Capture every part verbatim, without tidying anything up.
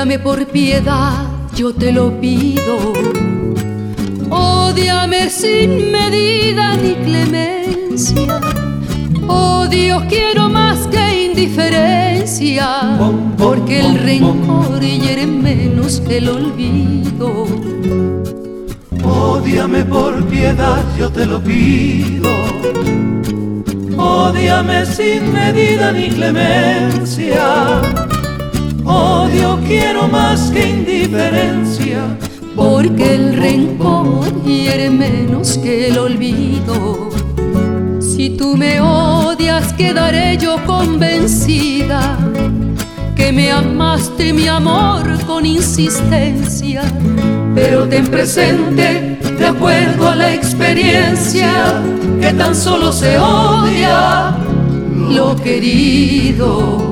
Ódiame por piedad, yo te lo pido. Ódiame sin medida ni clemencia. Odio quiero más que indiferencia, porque el rencor hiere menos que el olvido. Ódiame por piedad, yo te lo pido. Ódiame sin medida ni clemencia. Odio quiero más que indiferencia, porque el rencor hiere menos que el olvido. Si tú me odias, quedaré yo convencida que me amaste mi amor con insistencia. Pero ten presente, de acuerdo a la experiencia, que tan solo se odia lo querido.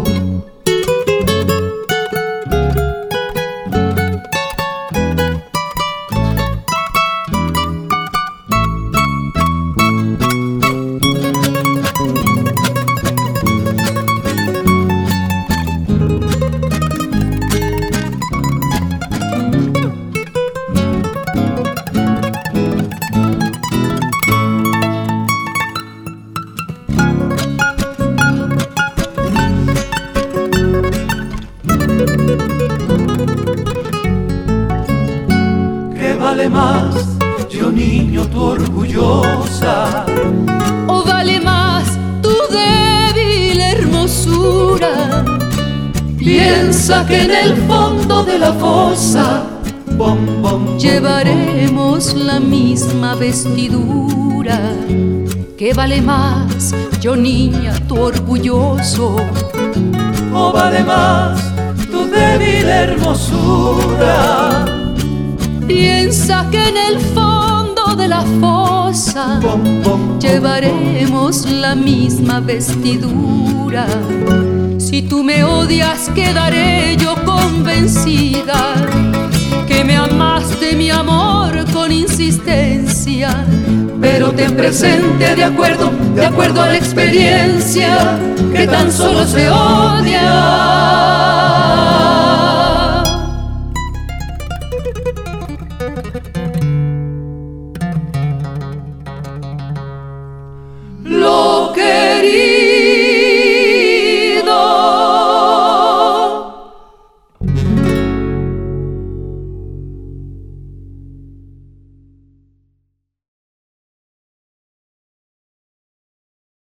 ¿Vale más, yo niño, tu orgullosa? ¿O vale más tu débil hermosura? Piensa que en el fondo de la fosa bom, bom, llevaremos la misma vestidura. ¿Qué vale más, yo niña, tu orgulloso? ¿O vale más tu débil hermosura? Piensa que en el fondo de la fosa bom, bom, llevaremos la misma vestidura. Si tú me odias, quedaré yo convencida que me amaste mi amor con insistencia. Pero ten presente, de acuerdo, de acuerdo a la experiencia, que tan solo se odia